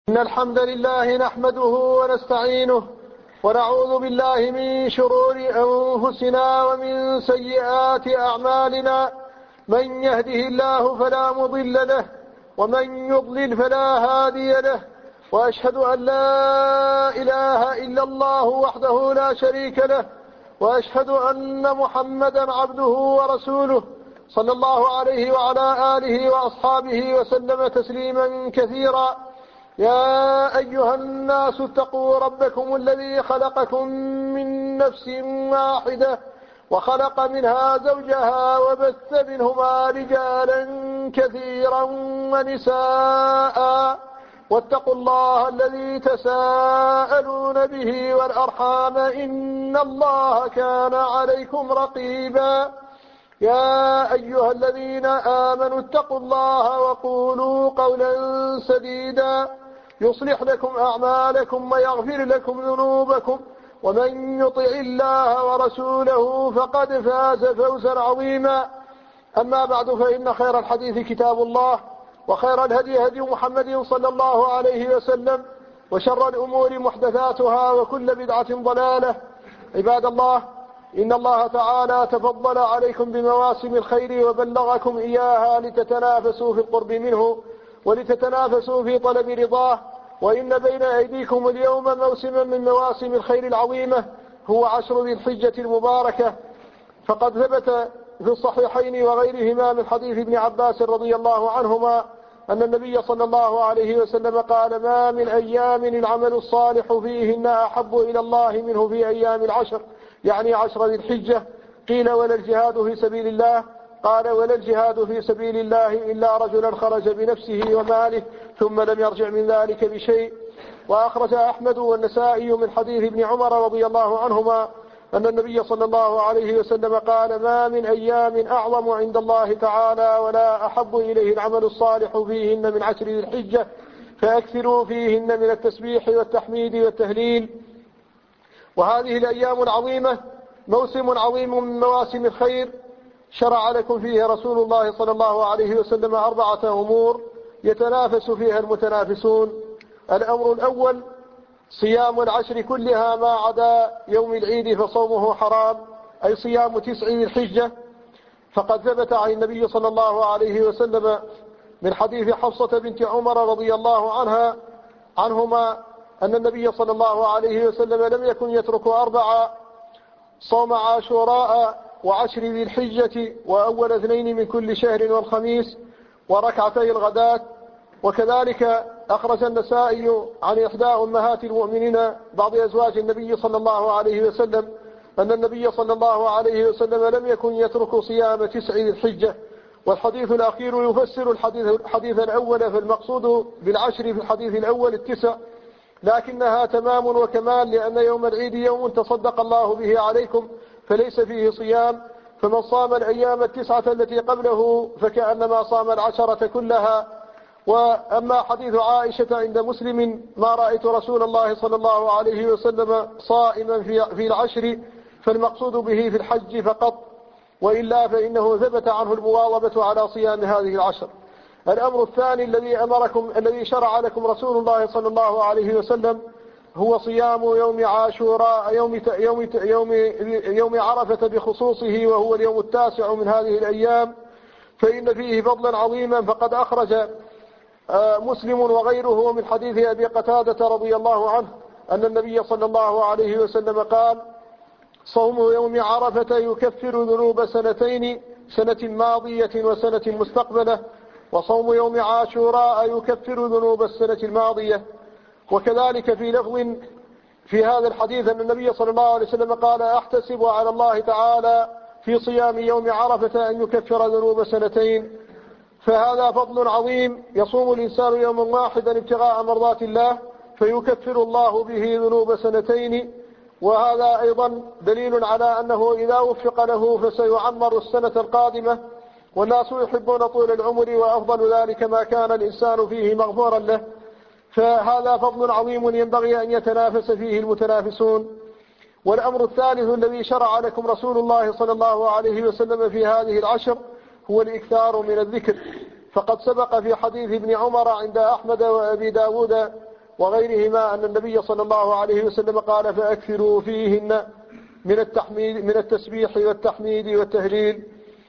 إن الحمد لله نحمده ونستعينه ونعوذ بالله من شرور أنفسنا ومن سيئات أعمالنا. من يهده الله فلا مضل له ومن يضلل فلا هادي له، وأشهد أن لا إله إلا الله وحده لا شريك له، وأشهد أن محمدا عبده ورسوله صلى الله عليه وعلى آله وأصحابه وسلم تسليما كثيرا. يا أيها الناس اتقوا ربكم الذي خلقكم من نفس واحدة وخلق منها زوجها وبث منهما رجالا كثيرا ونساء، واتقوا الله الذي تساءلون به والأرحام إن الله كان عليكم رقيبا. يا أيها الذين آمنوا اتقوا الله وقولوا قولا سديدا يصلح لكم أعمالكم ويغفر لكم ذنوبكم، ومن يطع الله ورسوله فقد فاز فوزا عظيما. أما بعد، فإن خير الحديث كتاب الله، وخير الهدي هدي محمد صلى الله عليه وسلم، وشر الأمور محدثاتها، وكل بدعة ضلالة. عباد الله، إن الله تعالى تفضل عليكم بمواسم الخير وبلغكم إياها لتتنافسوا في القرب منه ولتتنافسوا في طلب رضاه. وإن بين أيديكم اليوم موسما من مواسم الخير العظيمة، هو عشر ذي الحجة المباركة. فقد ثبت في الصحيحين وغيرهما من حديث ابن عباس رضي الله عنهما أن النبي صلى الله عليه وسلم قال: ما من أيام العمل الصالح فيهن أحب إلى الله منه في أيام العشر، يعني عشر ذي الحجة. قيل: ولا الجهاد في سبيل الله؟ قال: ولا الجهاد في سبيل الله إلا رجلا خرج بنفسه وماله ثم لم يرجع من ذلك بشيء. وأخرج أحمد والنسائي من حديث ابن عمر رضي الله عنهما أن النبي صلى الله عليه وسلم قال: ما من أيام أعظم عند الله تعالى ولا أحب إليه العمل الصالح فيهن من عشر ذي الحجة، فأكثروا فيهن من التسبيح والتحميد والتهليل. وهذه الأيام العظيمة موسم عظيم من مواسم الخير، شرع لكم فيها رسول الله صلى الله عليه وسلم 4 أمور يتنافس فيها المتنافسون. الأمر الأول: صيام العشر كلها ما عدا يوم العيد فصومه حرام، أي صيام 9 ذي الحجة. فقد ثبت عن النبي صلى الله عليه وسلم من حديث حفصة بنت عمر رضي الله عنهما أن النبي صلى الله عليه وسلم لم يكن يترك 4: صوم عاشوراء وعشر ذي الحجة وأول 2 من كل شهر والخميس وركعتي الغداة. وكذلك أخرج النسائي عن إحدى أمهات المؤمنين بعض أزواج النبي صلى الله عليه وسلم أن النبي صلى الله عليه وسلم لم يكن يترك صيام 9 ذي الحجة. والحديث الأخير يفسر الحديث الأول، فالمقصود بالعشر في الحديث الأول 9، لكنها تمام وكمال، لأن يوم العيد يوم تصدق الله به عليكم فليس فيه صيام. فمن صام الأيام 9 التي قبله فكأنما صام العشرة كلها. وأما حديث عائشة عند مسلم: ما رأيت رسول الله صلى الله عليه وسلم صائما في العشر، فالمقصود به في الحج فقط، وإلا فإنه ثبت عنه المواظبة على صيام هذه العشر. الأمر الثاني الذي شرع لكم رسول الله صلى الله عليه وسلم هو صيام يوم عاشوراء، يوم عرفة بخصوصه، وهو اليوم 9 من هذه الأيام، فإن فيه فضلا عظيما. فقد أخرج مسلم وغيره من حديث أبي قتادة رضي الله عنه أن النبي صلى الله عليه وسلم قال: صوم يوم عرفة يكفر ذنوب 2 سنة ماضية وسنة مستقبلة، وصوم يوم عاشوراء يكفر ذنوب السنة الماضية. وكذلك في لفظ في هذا الحديث أن النبي صلى الله عليه وسلم قال: أحتسب على الله تعالى في صيام يوم عرفة أن يكفر ذنوب 2. فهذا فضل عظيم، يصوم الإنسان يوما واحدا ابتغاء مرضات الله فيكفر الله به ذنوب 2. وهذا أيضا دليل على أنه إذا وفق له فسيعمر السنة القادمة، والناس يحبون طول العمر، وأفضل ذلك ما كان الإنسان فيه مغفورا له. فهذا فضل عظيم ينبغي أن يتنافس فيه المتنافسون. والأمر الثالث الذي شرع لكم رسول الله صلى الله عليه وسلم في هذه العشر هو الإكثار من الذكر. فقد سبق في حديث ابن عمر عند أحمد وأبي داود وغيرهما أن النبي صلى الله عليه وسلم قال فأكثروا فيهن من التسبيح والتحميد والتهليل.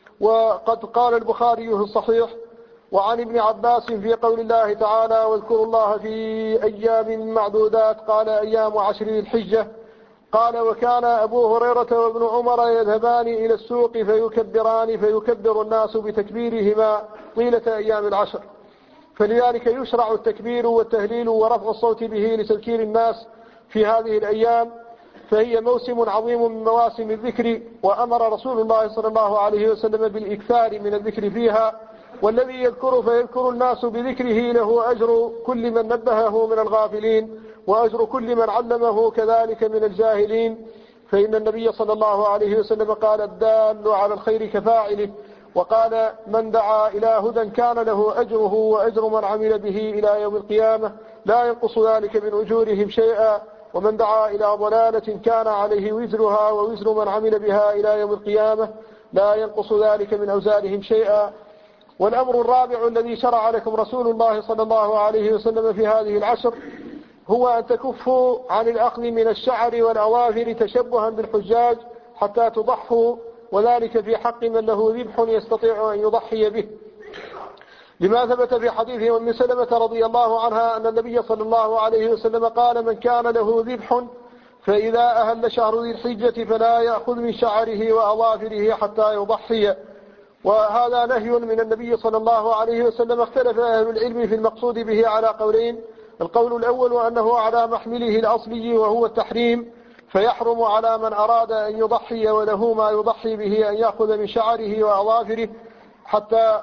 وقد قال البخاري في الصحيح وعن ابن عباس في قول الله تعالى واذكروا الله في أيام معدودات قال أيام 10 الحجة. قال وكان أبو هريرة وابن عمر يذهبان إلى السوق فيكبران فيكبر الناس بتكبيرهما طيلة أيام 10. فلذلك يشرع التكبير والتهليل ورفع الصوت به لتذكير الناس في هذه الأيام، فهي موسم عظيم من مواسم الذكر، وأمر رسول الله صلى الله عليه وسلم بالإكثار من الذكر فيها. والذي يذكر فيذكر الناس بذكره له أجر كل من نبهه من الغافلين وأجر كل من علمه كذلك من الجاهلين، فإن النبي صلى الله عليه وسلم قال الدال على الخير كفاعله، وقال من دعا إلى هدى كان له أجره وأجر من عمل به إلى يوم القيامة لا ينقص ذلك من أجورهم شيئا، ومن دعا إلى ضلالة كان عليه وزرها ووزر من عمل بها إلى يوم القيامة لا ينقص ذلك من أوزارهم شيئا. والأمر الرابع الذي شرع لكم رسول الله صلى الله عليه وسلم في هذه 10 هو أن تكفوا عن الأخذ من الشعر والأظافر تشبها بالحجاج حتى تضحوا، وذلك في حق من له ذبح يستطيع أن يضحي به، لما ثبت في حديث أم سلمة رضي الله عنها أن النبي صلى الله عليه وسلم قال من كان له ذبح فإذا أهل شهر ذي الحجة فلا يأخذ من شعره وأظافره حتى يضحي. وهذا نهي من النبي صلى الله عليه وسلم. اختلف أهل العلم في المقصود به على قولين: القول الأول وأنه على محمله الأصلي وهو التحريم، فيحرم على من أراد أن يضحي وله ما يضحي به أن يأخذ من شعره وأظافره حتى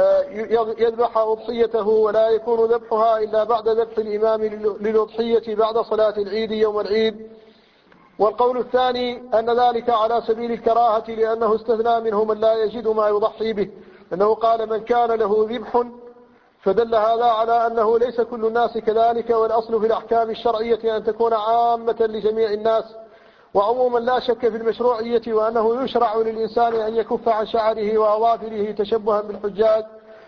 يذبح أضحيته، ولا يكون ذبحها إلا بعد ذبح الإمام للأضحية بعد صلاة العيد يوم العيد. والقول الثاني أن ذلك على سبيل الكراهة، لأنه استثنى منه من لا يجد ما يضحي به، أنه قال من كان له ذبح، فدل هذا على أنه ليس كل الناس كذلك، والأصل في الأحكام الشرعية أن تكون عامة لجميع الناس. وعموما لا شك في المشروعية، وأنه يشرع للإنسان أن يكف عن شعره وأظافره تشبها بالحجاج،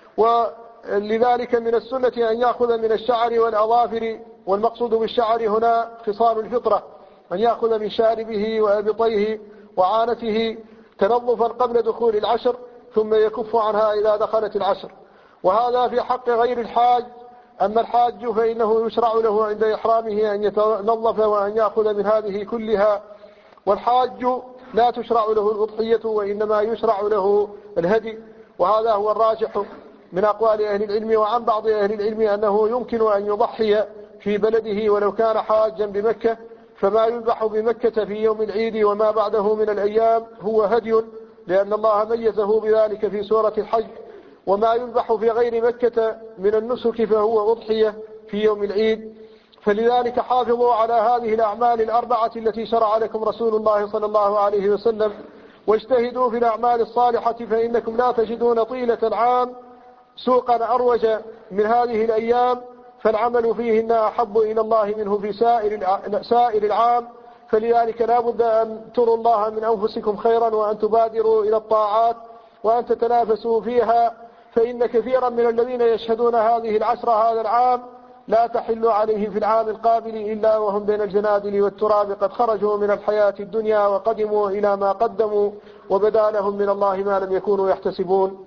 ولذلك من السنة أن يأخذ من الشعر والأظافر، والمقصود بالشعر هنا خصال الفطرة، أن يأخذ من شاربه وأبطيه وعانته تنظفا قبل دخول 10 ثم يكف عنها إذا دخلت 10. وهذا في حق غير الحاج. أما الحاج فإنه يشرع له عند إحرامه أن يتنظف وأن يأخذ من هذه كلها، والحاج لا تشرع له الأضحية وإنما يشرع له الهدي، وهذا هو الراجح من أقوال أهل العلم. وعن بعض أهل العلم أنه يمكن أن يضحي في بلده ولو كان حاجا بمكة، فما يذبح بمكة في يوم العيد وما بعده من الأيام هو هدي، لأن الله ميزه بذلك في سورة الحج. وما يذبح في غير مكة من النسك فهو أضحية في يوم العيد. فلذلك حافظوا على هذه الأعمال 4 التي شرع لكم رسول الله صلى الله عليه وسلم، واجتهدوا في الأعمال الصالحة، فإنكم لا تجدون طيلة العام سوقا أروج من هذه الأيام، فالعمل فيهن أحب إلى الله منه في سائر العام. فلذلك لا بد أن تروا الله من أنفسكم خيرا، وأن تبادروا إلى الطاعات، وأن تتنافسوا فيها، فإن كثيرا من الذين يشهدون هذه 10 هذا العام لا تحل عليهم في العام القابل إلا وهم بين الجنادل والتراب قد خرجوا من الحياة الدنيا وقدموا إلى ما قدموا، وبدا لهم من الله ما لم يكونوا يحتسبون.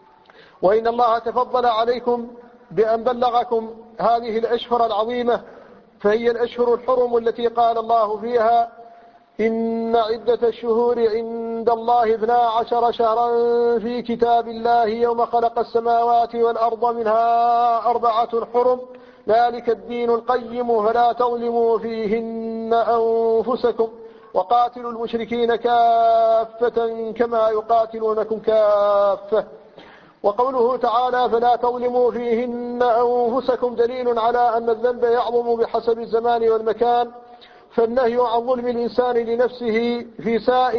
وإن الله تفضل عليكم بأن بلغكم هذه الأشهر العظيمة، فهي الأشهر الحرم التي قال الله فيها: إن عدة الشهور عند الله 12 شهرا في كتاب الله يوم خلق السماوات والأرض منها 4 حرم ذلك الدين القيم فلا تظلموا فيهن أنفسكم وقاتلوا المشركين كافة كما يقاتلونكم كافة. وقوله تعالى فلا تظلموا فيهن أنفسكم دليل على أن الذنب يعظم بحسب الزمان والمكان، فالنهي عن ظلم الإنسان لنفسه في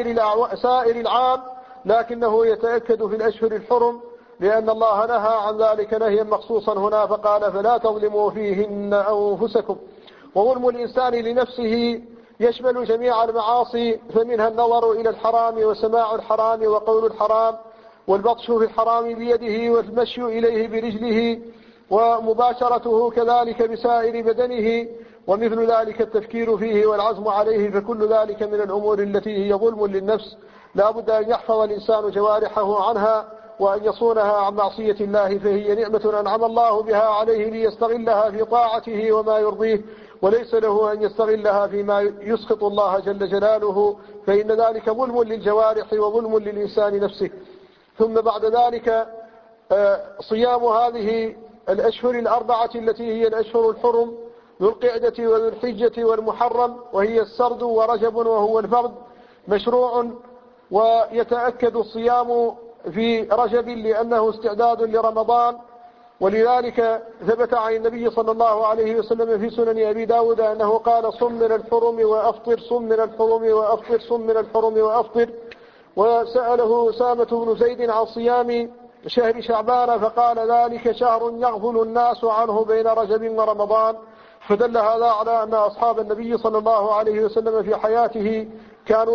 سائر العام، لكنه يتأكد في الأشهر الحرم، لأن الله نهى عن ذلك نهيا مخصوصا هنا فقال فلا تظلموا فيهن أنفسكم. وظلم الإنسان لنفسه يشمل جميع المعاصي، فمنها النظر إلى الحرام وسماع الحرام وقول الحرام والبطش في الحرام بيده والمشي إليه برجله ومباشرته كذلك بسائر بدنه، ومثل ذلك التفكير فيه والعزم عليه، فكل ذلك من الأمور التي هي ظلم للنفس، لا بد أن يحفظ الإنسان جوارحه عنها وأن يصونها عن معصية الله، فهي نعمة أنعم الله بها عليه ليستغلها في طاعته وما يرضيه، وليس له أن يستغلها فيما يسخط الله جل جلاله، فإن ذلك ظلم للجوارح وظلم للإنسان نفسه. ثم بعد ذلك صيام هذه الأشهر الأربعة التي هي الأشهر الحرم، ذو القعدة وذو الحجة والمحرم، وهي السرد ورجب وهو الفرد، مشروع، ويتأكد الصيام في رجب لأنه استعداد لرمضان، ولذلك ثبت عن النبي صلى الله عليه وسلم في سنن أبي داود أنه قال: صم من الحرم وأفطر، صم من الحرم وأفطر، صم من الحرم وأفطر. وسأله أسامة بن زيد عن صيام شهر شعبان فقال: ذلك شهر يغفل الناس عنه بين رجب ورمضان. فدل هذا على أن أصحاب النبي صلى الله عليه وسلم في حياته كانوا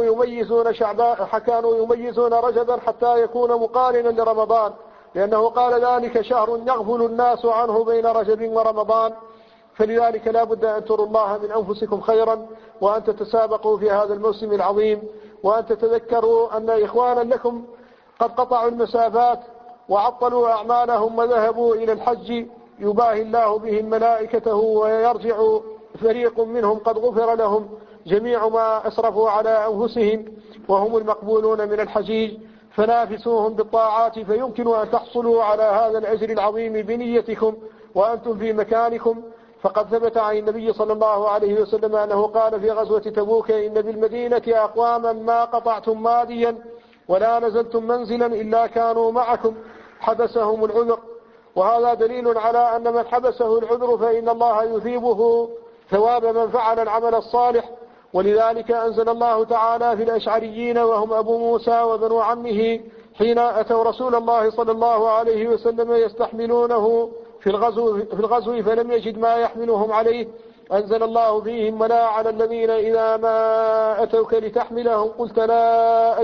يميزون رجبا حتى يكون مقارنا لرمضان، لأنه قال: ذلك شهر يغفل الناس عنه بين رجب ورمضان. فلذلك لا بد أن تروا الله من أنفسكم خيرا، وأن تتسابقوا في هذا الموسم العظيم، وأن تتذكروا أن إخوانا لكم قد قطعوا المسافات وعطلوا أعمالهم وذهبوا إلى الحج يباهي الله بهم ملائكته، ويرجع فريق منهم قد غفر لهم جميع ما أسرفوا على أنفسهم وهم المقبولون من الحجيج، فنافسوهم بالطاعات فيمكن أن تحصلوا على هذا الأجر العظيم بنيتكم وأنتم في مكانكم. فقد ثبت عن النبي صلى الله عليه وسلم أنه قال في غزوة تبوك: إن بالمدينة أقواما ما قطعتم ماديا ولا نزلتم منزلا إلا كانوا معكم حبسهم العذر. وهذا دليل على أن من حبسه العذر فإن الله يثيبه ثواب من فعل العمل الصالح. ولذلك أنزل الله تعالى في الأشعريين وهم أبو موسى وبنو عمه حين أتوا رسول الله صلى الله عليه وسلم يستحملونه في الغزو فلم يجد ما يحملهم عليه، أنزل الله فيهم: ولا على الذين إذا ما أتوك لتحملهم قلت لا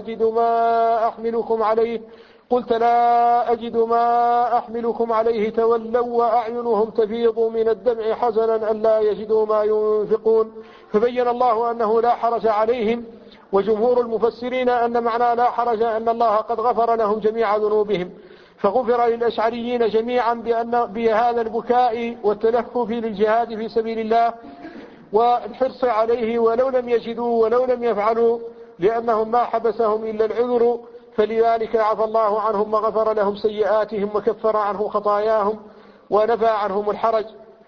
أجد ما أحملكم عليه تولوا وأعينهم تفيض من الدمع حزنا ألا يجدوا ما ينفقون. فبين الله أنه لا حرج عليهم، وجمهور المفسرين أن معنى لا حرج أن الله قد غفر لهم جميع ذنوبهم، فغفر للأشعريين جميعا بهذا البكاء والتلهف للجهاد في سبيل الله والحرص عليه، ولو لم يجدوا ولو لم يفعلوا، لأنهم ما حبسهم إلا العذر، فلذلك عفى الله عنهم وغفر لهم سيئاتهم وكفر عنهم خطاياهم ونفى عنهم الحرج.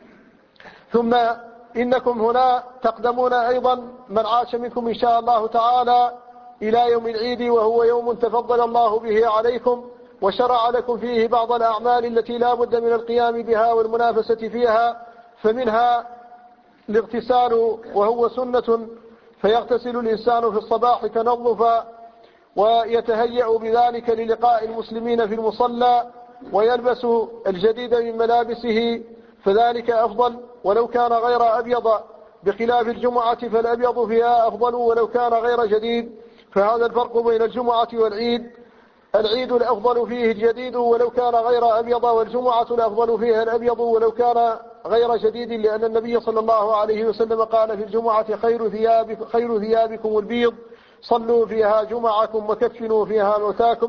ثم إنكم هنا تقدمون أيضا من عاش منكم إن شاء الله تعالى إلى يوم العيد، وهو يوم تفضل الله به عليكم وشرع لكم فيه بعض الأعمال التي لا بد من القيام بها والمنافسة فيها، فمنها الاغتسال وهو سنة، فيغتسل الإنسان في الصباح تنظفا ويتهيأ بذلك للقاء المسلمين في المصلى، ويلبس الجديد من ملابسه، فذلك أفضل ولو كان غير أبيض، بخلاف الجمعة فالأبيض فيها أفضل ولو كان غير جديد. فهذا الفرق بين الجمعة والعيد: العيد الأفضل فيه الجديد ولو كان غير أبيض، والجمعة الأفضل فيها الأبيض ولو كان غير جديد، لأن النبي صلى الله عليه وسلم قال في الجمعة: خير ثيابكم البيض، صلوا فيها جمعكم وكفنوا فيها موتاكم.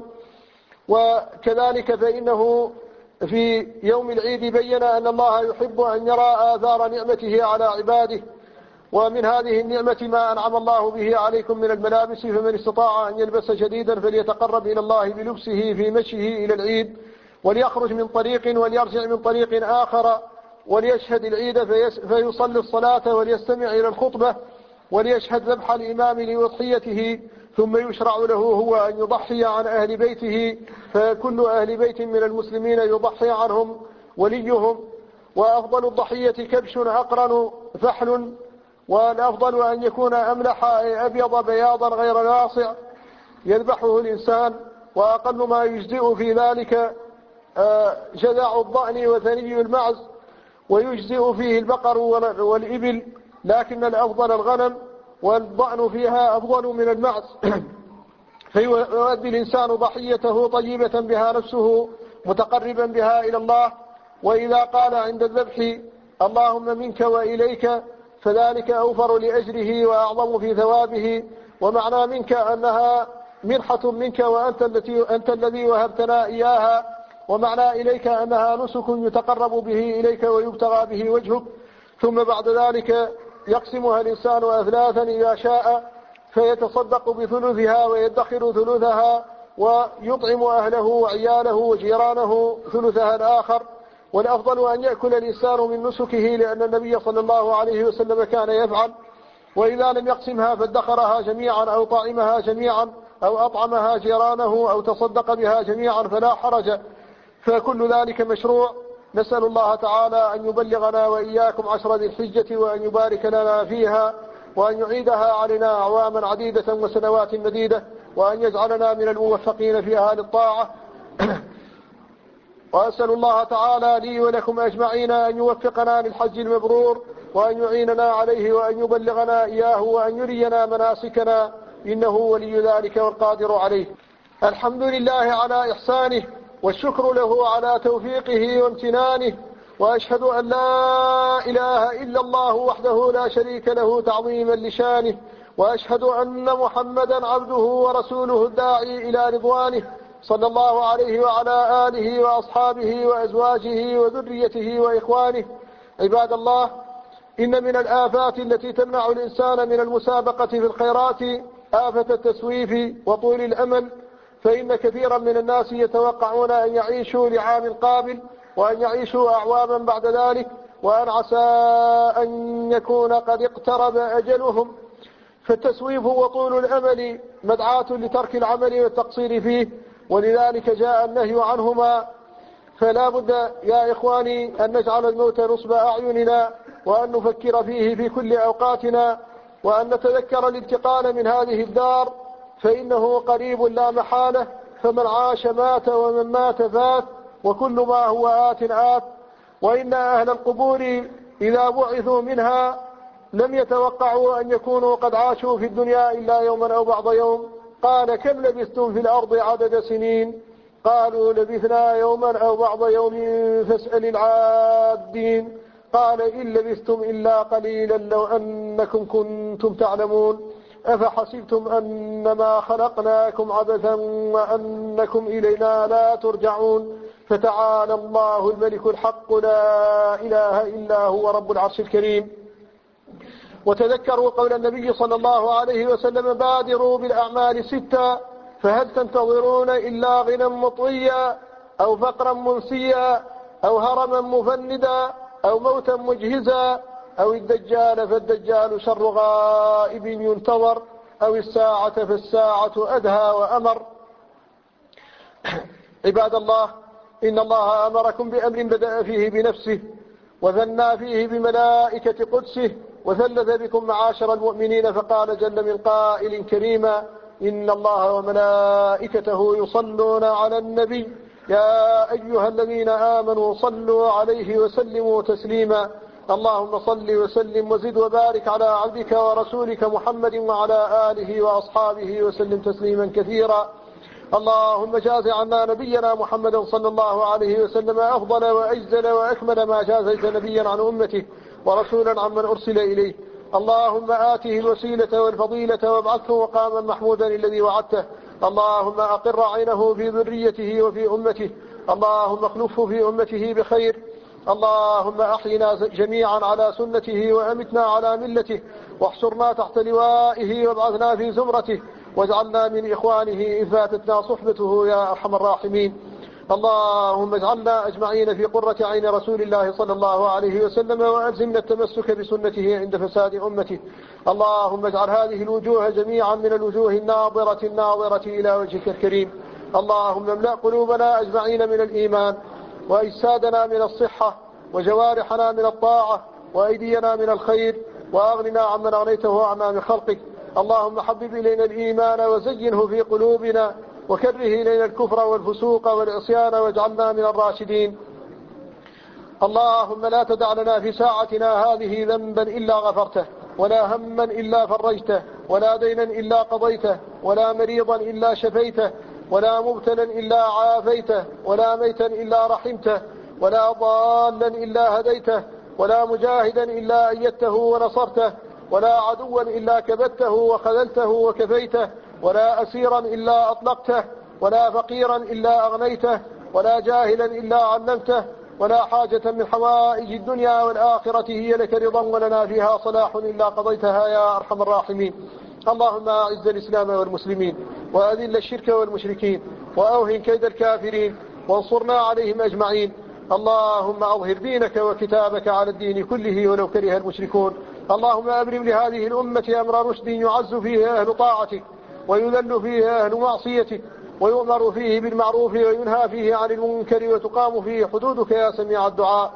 وكذلك فإنه في يوم العيد بين أن الله يحب أن يرى آثار نعمته على عباده، ومن هذه النعمة ما أنعم الله به عليكم من الملابس، فمن استطاع أن يلبس جديدا فليتقرب إلى الله بلبسه في مشيه إلى العيد، وليخرج من طريق وليرجع من طريق آخر، وليشهد العيد فيصلي الصلاة وليستمع إلى الخطبة، وليشهد ذبح الإمام لأضحيته، ثم يشرع له هو أن يضحي عن أهل بيته، فكل أهل بيت من المسلمين يضحي عنهم وليهم. وأفضل الضحية كبش أقرن فحل، والأفضل أن يكون أملح أبيض بياضا غير لاصع يذبحه الإنسان، وأقل ما يجزئ في ذلك جذع الضأن وثني المعز، ويجزئ فيه البقر والإبل، لكن الأفضل الغنم، والضأن فيها أفضل من المعز. فيؤدي الإنسان ضحيته طيبة بها نفسه متقربا بها إلى الله، وإذا قال عند الذبح اللهم منك وإليك فذلك أوفر لأجره وأعظم في ثوابه. ومعنى منك أنها منحة منك وأنت الذي وهبتنا إياها، ومعنى إليك أنها نسك يتقرب به إليك ويبتغى به وجهك. ثم بعد ذلك يقسمها الإنسان أثلاثا إذا شاء، فيتصدق بثلثها ويدخر ثلثها ويطعم أهله وعياله وجيرانه ثلثها الآخر. والأفضل أن يأكل الإنسان من نسكه، لأن النبي صلى الله عليه وسلم كان يفعل. وإذا لم يقسمها فادخرها جميعا أو طعمها جميعا أو أطعمها جيرانه أو تصدق بها جميعا فلا حرج، فكل ذلك مشروع. نسأل الله تعالى أن يبلغنا وإياكم عشر ذي الحجة، وأن يبارك لنا فيها، وأن يعيدها علينا أعواما عديدة وسنوات مديدة، وأن يجعلنا من الموفقين فيها للطاعة. وأسأل الله تعالى لي ولكم أجمعين أن يوفقنا للحج المبرور، وأن يعيننا عليه، وأن يبلغنا إياه، وأن يرينا مناسكنا، إنه ولي ذلك والقادر عليه. الحمد لله على إحسانه، والشكر له على توفيقه وامتنانه، وأشهد أن لا إله إلا الله وحده لا شريك له تعظيما لشانه، وأشهد أن محمدا عبده ورسوله الداعي إلى رضوانه، صلى الله عليه وعلى آله وأصحابه وأزواجه وذريته وإخوانه. عباد الله، إن من الآفات التي تمنع الإنسان من المسابقة في الخيرات آفة التسويف وطول الأمل، فإن كثيرا من الناس يتوقعون أن يعيشوا لعام قابل، وأن يعيشوا أعواما بعد ذلك، وأن عسى أن يكون قد اقترب أجلهم. فالتسويف وطول الأمل مدعاة لترك العمل والتقصير فيه، ولذلك جاء النهي عنهما. فلا بد يا إخواني أن نجعل الموت نصب أعيننا، وأن نفكر فيه في كل أوقاتنا، وأن نتذكر الانتقال من هذه الدار، فإنه قريب لا محالة. فمن عاش مات، ومن مات فات، وكل ما هو آت آت. وإن أهل القبور إذا بعثوا منها لم يتوقعوا أن يكونوا قد عاشوا في الدنيا إلا يوما أو بعض يوم. قال كم لبثتم في الأرض عدد سنين؟ قالوا لبثنا يوما أو بعض يوم فاسأل العادين. قال إن لبثتم إلا قليلا لو أنكم كنتم تعلمون. أفحسبتم أنما خلقناكم عبثا وأنكم إلينا لا ترجعون. فتعالى الله الملك الحق لا إله إلا هو رب العرش الكريم. وتذكروا قول النبي صلى الله عليه وسلم: بادروا بالأعمال ستة، فهل تنتظرون إلا غنى مطويا، أو فقرا منسيا، أو هرما مفندا، أو موتا مجهزا، أو الدجال فالدجال شر غائب ينتظر، أو الساعة فالساعة أدهى وأمر. عباد الله، إن الله أمركم بأمر بدأ فيه بنفسه، وثنى فيه بملائكة قدسه، وثلث بكم معاشر المؤمنين، فقال جل من قائل كريما: إن الله وملائكته يصلون على النبي يا أيها الذين آمنوا صلوا عليه وسلموا تسليما. اللهم صل وسلم وزد وبارك على عبدك ورسولك محمد وعلى آله وأصحابه وسلم تسليما كثيرا. اللهم جاز عنا نبينا محمد صلى الله عليه وسلم أفضل وأجزل وأكمل ما جازيت نبيا عن أمته ورسولا عمن أرسل إليه. اللهم آته الوسيلة والفضيلة وابعثه مقاما محمودا الذي وعدته. اللهم أقر عينه في ذريته وفي أمته. اللهم اخلفه في أمته بخير. اللهم أحينا جميعا على سنته، وأمتنا على ملته، واحشرنا تحت لوائه، وابعثنا في زمرته، واجعلنا من إخوانه إذ فاتتنا صحبته يا أرحم الراحمين. اللهم اجعلنا أجمعين في قرة عين رسول الله صلى الله عليه وسلم، وألزمنا التمسك بسنته عند فساد أمته. اللهم اجعل هذه الوجوه جميعا من الوجوه الناظرة إلى وجهك الكريم. اللهم املأ قلوبنا أجمعين من الإيمان، وأجسادنا من الصحة، وجوارحنا من الطاعة، وأيدينا من الخير، وأغننا عمن أغنيته عنا من خلقك. اللهم حبب إلينا الإيمان وزينه في قلوبنا، وكره إلينا الكفر والفسوق والعصيان، واجعلنا من الراشدين. اللهم لا تدع لنا في ساعتنا هذه ذنبا إلا غفرته، ولا هما إلا فرجته، ولا دينا إلا قضيته، ولا مريضا إلا شفيته، ولا مبتلا إلا عافيته، ولا ميتا إلا رحمته، ولا ضالا إلا هديته، ولا مجاهدا إلا أيدته ونصرته، ولا عدوا إلا كبته وخذلته وكفيته، ولا أسيرا إلا أطلقته، ولا فقيرا إلا أغنيته، ولا جاهلا إلا علمته، ولا حاجة من حوائج الدنيا والآخرة هي لك رضا ولنا فيها صلاح إلا قضيتها يا أرحم الراحمين. اللهم أعز الإسلام والمسلمين، وأذل الشرك والمشركين، وأوهن كيد الكافرين، وانصرنا عليهم أجمعين. اللهم أظهر دينك وكتابك على الدين كله ولو كره المشركون. اللهم أبرم لهذه الأمة أمر رشد يعز فيه أهل طاعتك، ويذل فيه أهل معصيتك، ويؤمر فيه بالمعروف وينهى فيه عن المنكر، وتقام فيه حدودك يا سميع الدعاء.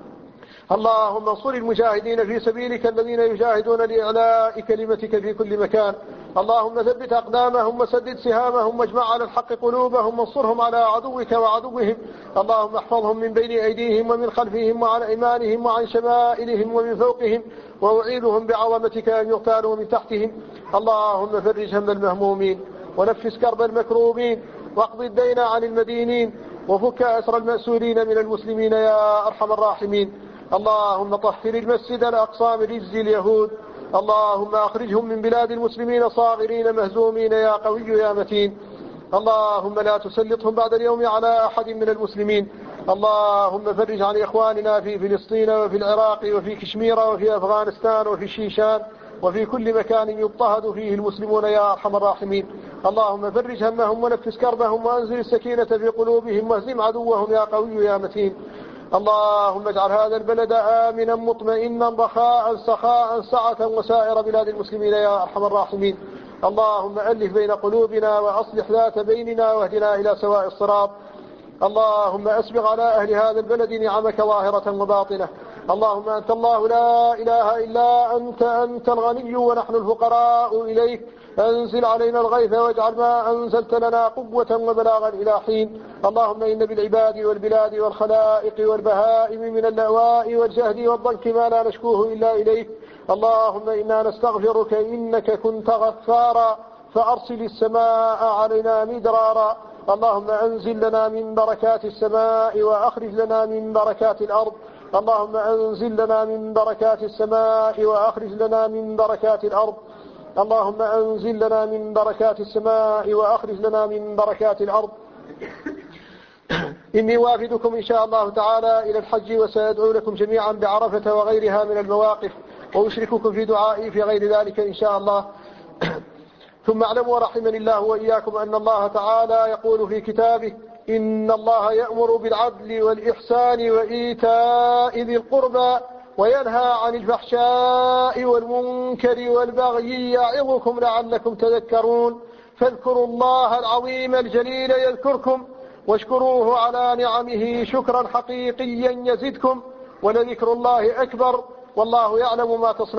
اللهم انصر المجاهدين في سبيلك الذين يجاهدون لإعلاء كلمتك في كل مكان. اللهم ثبت أقدامهم وسدد سهامهم واجمع على الحق قلوبهم، وانصرهم على عدوك وعدوهم. اللهم احفظهم من بين أيديهم ومن خلفهم وعن أيمانهم وعن شمائلهم ومن فوقهم، وأعيذهم بعظمتك أن يغتالوا من تحتهم. اللهم فرج هم المهمومين، ونفس كرب المكروبين، واقض الدين عن المدينين، وفك أسر المأسورين من المسلمين يا أرحم الراحمين. اللهم طهر المسجد الأقصى من رجز اليهود. اللهم أخرجهم من بلاد المسلمين صاغرين مهزومين يا قوي يا متين. اللهم لا تسلطهم بعد اليوم على أحد من المسلمين. اللهم فرج عن إخواننا في فلسطين وفي العراق وفي كشمير وفي أفغانستان وفي الشيشان وفي كل مكان يضطهد فيه المسلمون يا أرحم الراحمين. اللهم فرج همهم ونفس كربهم، وأنزل السكينة في قلوبهم، واهزم عدوهم يا قوي يا متين. اللهم اجعل هذا البلد آمنا مطمئنا رخاء سخاء سعة وسائر بلاد المسلمين يا أرحم الراحمين. اللهم ألف بين قلوبنا وأصلح ذات بيننا واهدنا إلى سواء الصراط. اللهم أسبغ على أهل هذا البلد نعمك ظاهرة وباطنة. اللهم أنت الله لا إله إلا أنت الغني ونحن الفقراء إليك. أنزل علينا الغيث واجعل ما أنزلت لنا قوة وبلاغا إلى حين. اللهم إن بالعباد والبلاد والخلائق والبهائم من اللأواء والجهد والضنك ما لا نشكوه إلا إليك. اللهم إنا نستغفرك إنك كنت غفارا، فأرسل السماء علينا مدرارا. اللهم أنزل لنا من بركات السماء وأخرج لنا من بركات الأرض. اللهم أنزل لنا من بركات السماء وأخرج لنا من بركات الأرض. اللهم أنزل لنا من بركات السماء وأخرج لنا من بركات الأرض. إني وافدكم إن شاء الله تعالى إلى الحج، وسأدعو لكم جميعا بعرفة وغيرها من المواقف، وأشرككم في دعائي في غير ذلك إن شاء الله. ثم اعلموا رحمني الله وإياكم أن الله تعالى يقول في كتابه: إن الله يأمر بالعدل والإحسان وإيتاء ذي القربى وينهى عن الفحشاء والمنكر والبغي يعظكم لعلكم تذكرون. فاذكروا الله العظيم الجليل يذكركم، واشكروه على نعمه شكرا حقيقيا يزدكم، ولذكر الله أكبر، والله يعلم ما تصنعون.